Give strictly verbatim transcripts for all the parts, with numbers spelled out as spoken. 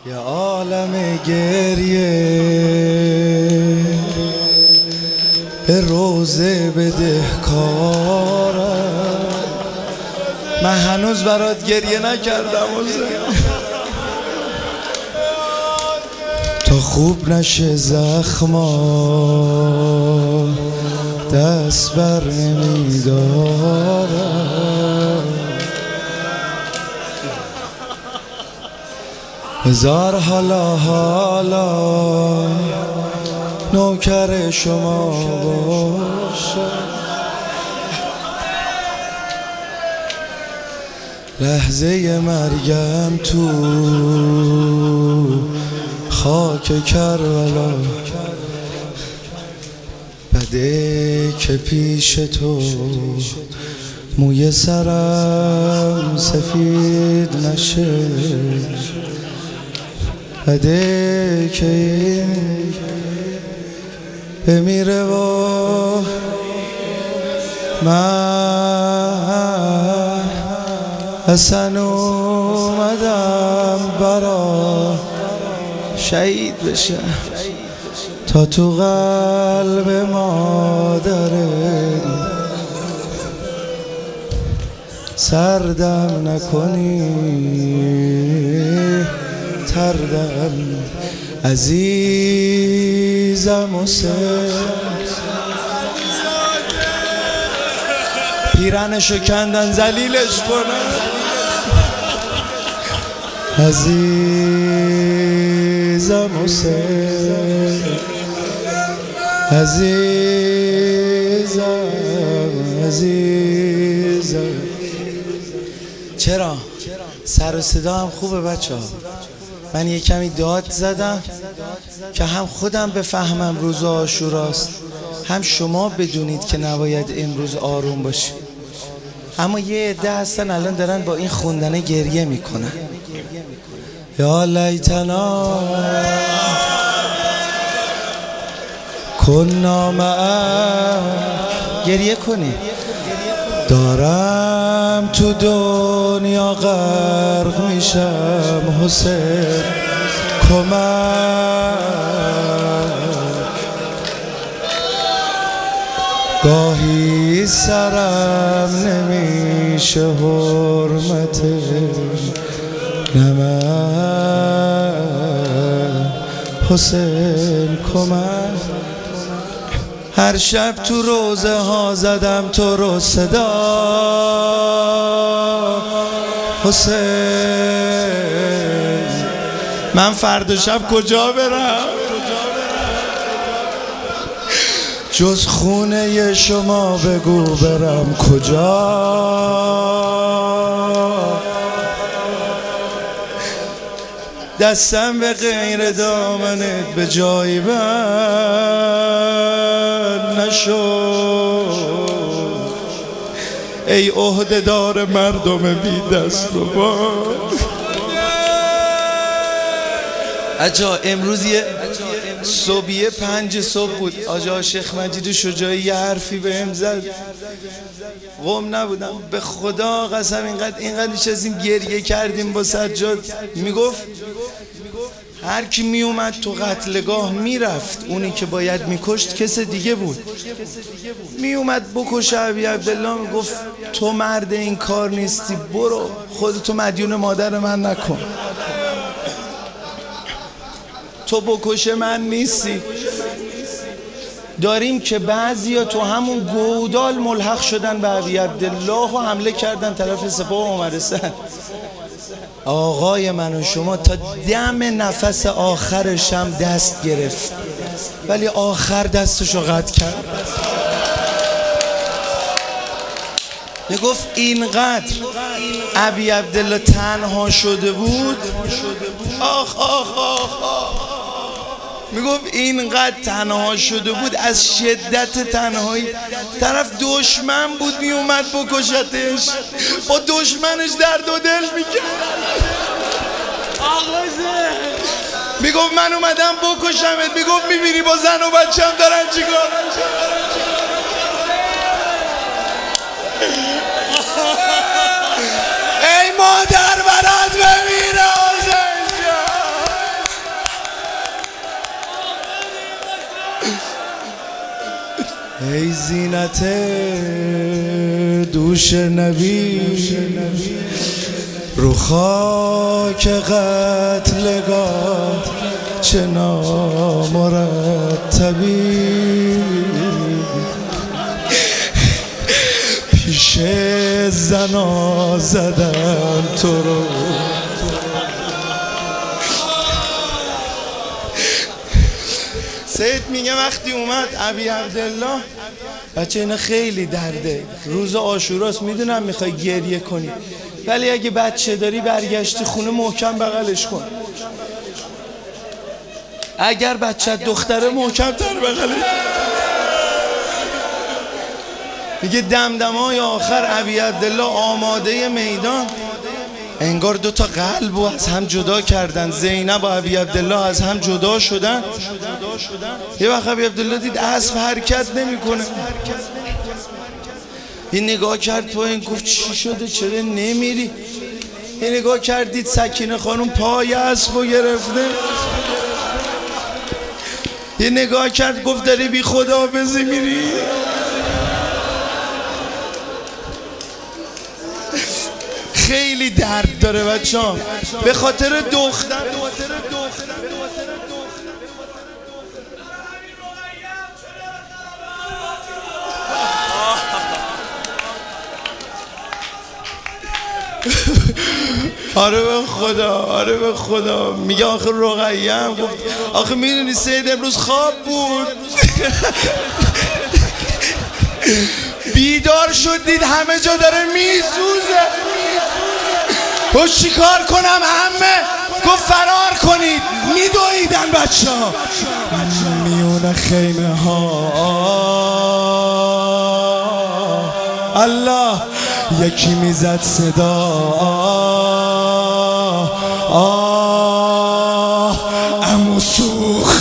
یه عالم گریه به روزه بدهکارم. من هنوز برات گریه نکردم تا خوب نشه زخما دست بر نمیدارم. هزار حالا حالا نوکر شما باشم، لحظه مرگم تو خاک کربلا. بده که پیش تو موی سرم سفید نشه، بده که بمیره و من اصلا اومدم برا شهید بشه تا تو قلب مادره سردم نکنی تردم عزیزم حسین. پیرنشو کندن ذلیلش کنن، عزیزم حسین عزیزم عزیزم. چرا؟ سر و صدا هم خوبه بچه ها. من یه کمی داد زدم که هم خودم بفهمم روز عاشوراست، هم شما بدونید که نباید امروز آروم باشی. اما یه عده هستن الان دارن با این خوندنه گریه میکنن. یا لیتنا کنا معک. گریه کنی. دارم تو دنیا غرق میشم حسین کمک. گاهی سرم نمیشه حرمت نمک حسین کمک. هر شب تو روزه ها زدم تو رو صدا حسین. من فردا شب کجا برم جز خونه شما؟ بگو برم کجا؟ دستم به غیر دامنت به جایی بند نشو ای عهده‌دار مردم بی دست و پا. اجا امروز یه صبحیه پنج صبح بود، آجا شیخ مجید شجاعی یه حرفی بهم زد، قم نبودم به خدا قسم. اینقدر اینقدر نشستیم گریه کردیم با سجاد. میگفت هر کی میومد تو قتلگاه میرفت، اونی که باید میکشت کس دیگه بود. میومد بکشه ابی عبدالله، میگفت تو مرد این کار نیستی، برو خودتو مدیون مادر من نکن، تو بکشه من نیستی. داریم که بعضیا تو همون گودال ملحق شدن به ابی عبدالله و حمله کردن طرف سپاه عمر سعد. آقای من و شما تا دم نفس آخرش هم دست گرفت، ولی آخر دستشو قطع کرد. میگفت اینقدر ابی عبدالله تنها شده بود، آخ آخ آخ آخ. میگفت اینقدر تنها شده بود از شدت تنهایی، طرف دشمن بود میومد بکشتش، با دشمنش درد و دل میکرد. میگفت من اومدم بکشمت، میگفت میبینی با زن و بچم دارن چیکار. ای مادر برات بمیره حسین جان. ای زینت دوش نبی رو خاک قتلگاه چه نامرتبی پیش زنا زدن تو رو سید میگه وقتی اومد ابی عبدالله بچه اینا خیلی درده روز عاشوراست میدونم میخوای گریه کنی ولی اگه بچه داری برگشتی خونه محکم بغلش کن اگر بچه دختره محکم تر بغلش میگه دمدمای آخر ابی عبدالله آماده میدان انگار دو تا قلب رو از هم جدا کردن زینب و ابی عبدالله از هم جدا شدن یه وقت ابی عبدالله دید اسب حرکت نمیکنه یه نگاه کرد پایین گفت چی شده چرا نمیری یه نگاه کردید سکینه خانم پای اسب رو گرفته یه نگاه کرد گفت داری بی خداحافظی میری خیلی درد داره بچه‌ها به خاطر دختر آره به خدا آره به خدا میگه آخه رقیه هم گفت آخه میدونی سید امروز خواب بود بیدار شد دید همه جا داره میسوزه گفت چی کار کنم همه گفت فرار کنید میدویدن بچه ها میونه خیمه ها الله یکی میزد صدا آه عمو سوخ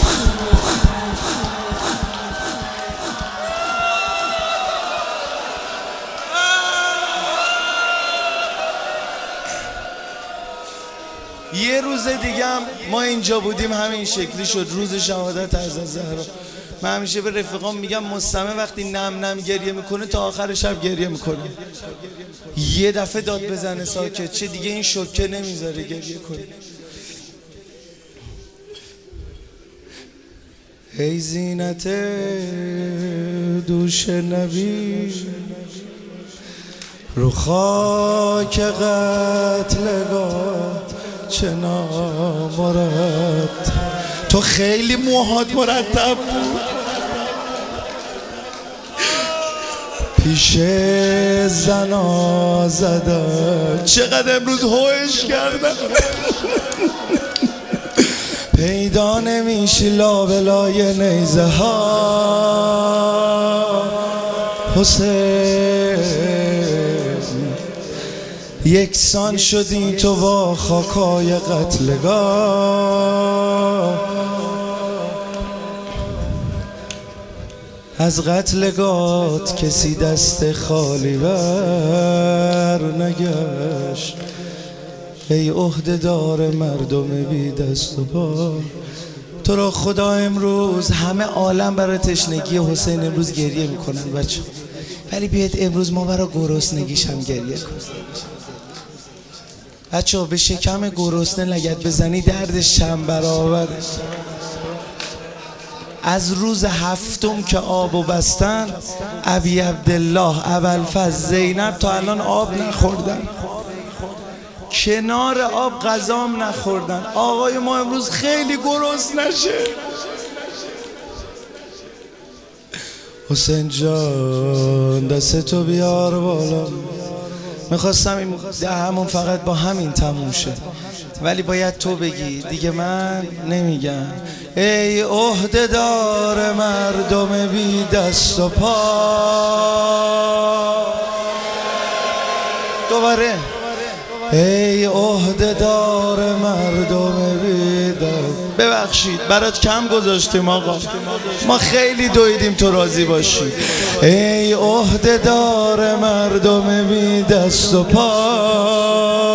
یه روز دیگه هم ما اینجا بودیم همین شکلی شد روز شهادت حضرت زهرا من همیشه به رفیقام میگم مستمع وقتی نم نم گریه میکنه تا آخر شب گریه میکنه یه دفعه داد بزنه ساکت چه دیگه این شوکه نمیذاره گریه کنه ای زینت دوش نبی رو خاک قتلگاه چه نامرتب تو خیلی موهات مرتب بود پیش زنا زدن چقدر امروز هوش کردن پیدا نمیشی لابلای نیزه ها حسین یکسان شدی تو با خاکای قتلگاه از قتلگات کسی دست خالی بر نگشت ای عهده‌دار مردم بی دست و پا تو را خدا امروز همه عالم برای تشنگی حسین امروز گریه میکنن بچه ولی بیاید امروز ما برای گرسنگیش هم گریه کنیم بچه به شکم گرسنه لگد بزنی دردش چند برابره از روز هفتم که آبو بستن ابی عبدالله ابوالفضل زینب تا الان آب نخوردن کنار آب غذام نخوردن آقای ما امروز خیلی گرسنه نشه حسین جان دست تو بیار بالا میخواستم این دهمون فقط با همین تموم شد ولی باید تو بگی دیگه من نمیگم ای عهده‌دار مردم بی دست و پا دوباره ای عهده‌دار مردم بی دست ببخشید برات کم گذاشتیم آقا ما خیلی دویدیم تو راضی باشی ای عهده‌دار مردم بی دست و پا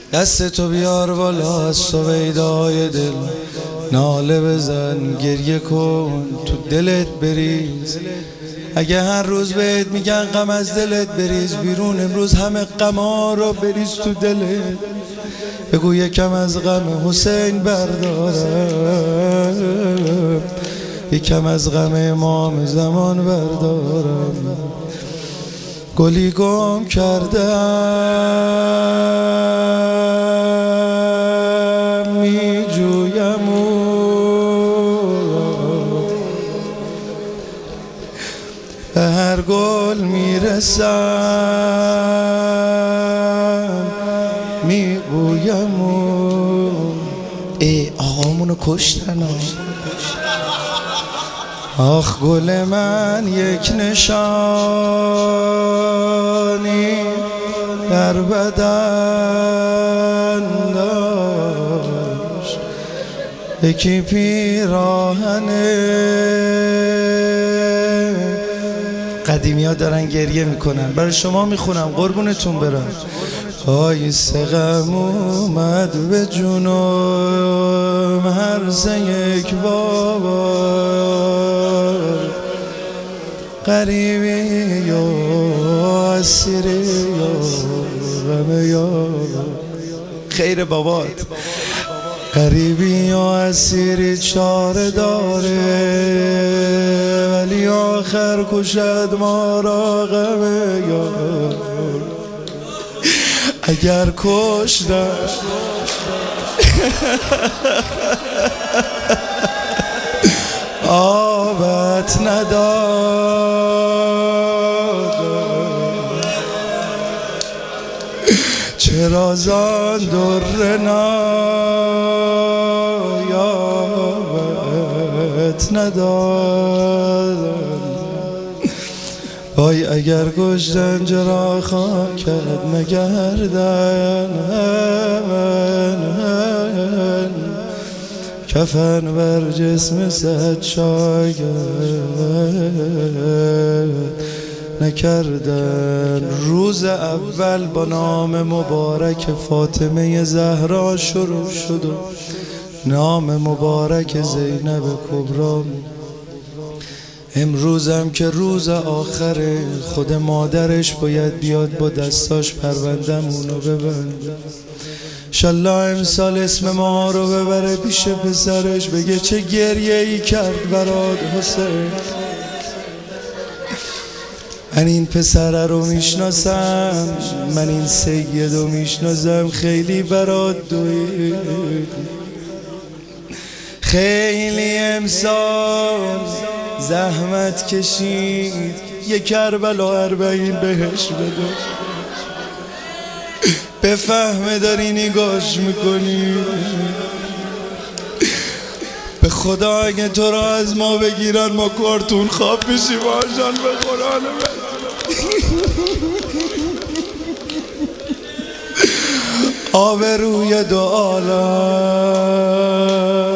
دستتو بیار بالا از سویدای دل، ناله بزن گریه کن تو دلت بریز. اگه هر روز بهت میگن غم از دلت بریز بیرون، امروز همه غما رو بریز تو دلت. بگو یکم از غم حسین بردارم، یکم از غم امام زمان بردارم. گلی گم کردم می جویم به هر گل میرسم می بویم. ای آقامونو کشتن. آخ گل من یک نشانی در بدن داشت، یکی پیراهنه. قدیمی ها دارن گریه میکنن، برای شما میخونم قربونتون برم. آی سقم اومد به جنوم هر سه یک بابا، غریبی یا اسیری یا غم یا خیر بابات. غریبی یا اسیری چاره داره، ولی آخر کشد ما را غم یار. اگر کشتم آبت ندادم، چرا زان در نایابت ندادم. وای اگر کشتن چرا خاکت نگردن، کفن بر جسم صد شاگرد نکردن. روز اول با نام مبارک فاطمه زهرا شروع شد و نام مبارک زینب کبری. امروزم که روز آخره، خود مادرش باید بیاد با دستاش پروندمونو ببنده. انشالله امسال اسم ما رو ببره پیش پسرش، بگه چه گریه ای کرد برات حسین. من این پسره رو میشناسم، من این سید رو میشناسم، خیلی برات دوید، خیلی امسال زحمت کشید، یه کربلا اربعین بهش بده. بفهمه داری نگاش میکنی. به خدا اگه تو را از ما بگیرن ما کارتون خواب بشیم آجان. به قرآن آب روی دو عالم